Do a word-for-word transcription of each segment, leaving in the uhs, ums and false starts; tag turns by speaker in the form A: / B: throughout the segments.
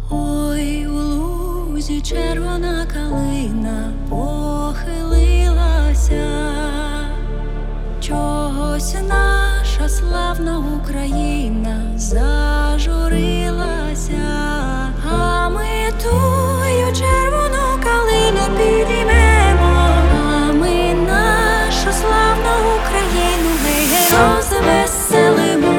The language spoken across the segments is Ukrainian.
A: Ой, у лузі червона калина похилилася, чогось наша славна Україна зажурилася, а ми тую червону калину підіймемо, а ми нашу славну Україну гей-гей розвеселимо.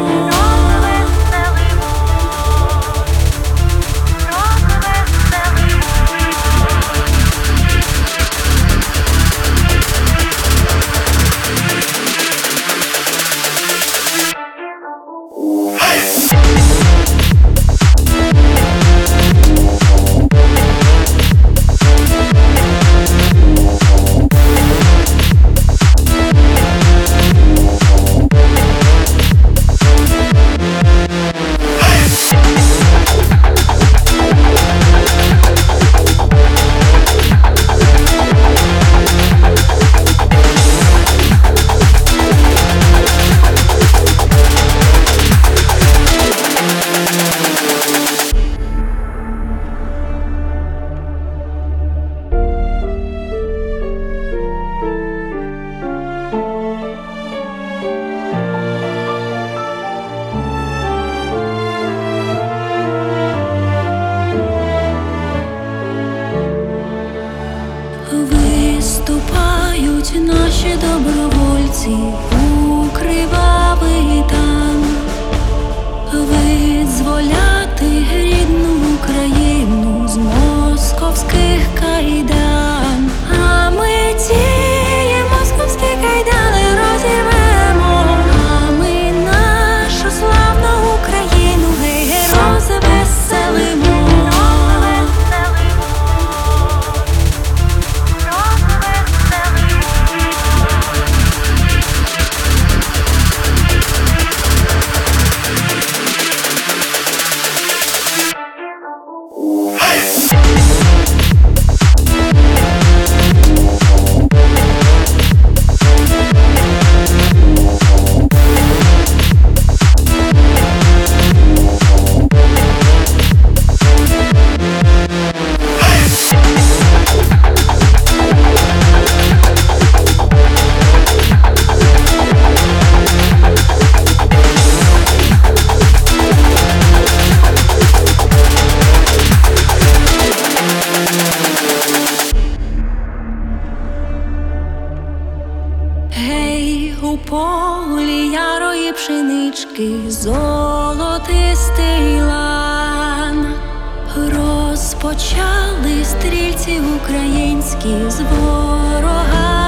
A: Виступають наші добровольці у кривавий там, визволяти рідну Україну з московських кайдан, а ми ті московські кайдани розірвемо, а ми нашу славну Україну гей-гей розвеселимо. Гей, у полі ярої пшенички золотистий лан, розпочали стрільці українські з ворога.